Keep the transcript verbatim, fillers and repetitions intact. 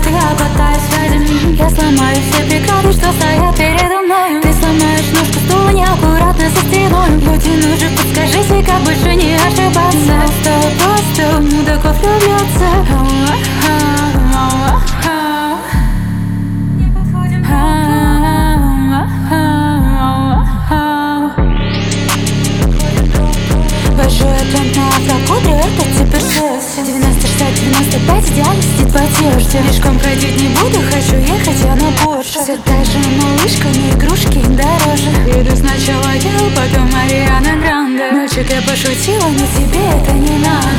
Я пытаюсь ради, я сломаю все преграды, что стоят передо мной. Ты сломаешь ножку стула неаккуратно за стеной. Будь нужен, подскажите, как больше не ошибаться. Просто, просто мудаков влюбляться. Не подходим. Большой акцент на афрокудре, это теперь секси. девяносто шестьдесят девяносто пять идеально сидит в одежде. Пешком ходить не буду, хочу ехать я на Порше. Все та же малышка, не игрушки дороже. Иду сначала я, потом Ариана Гранде. Мальчик, я пошутила, но тебе это не надо.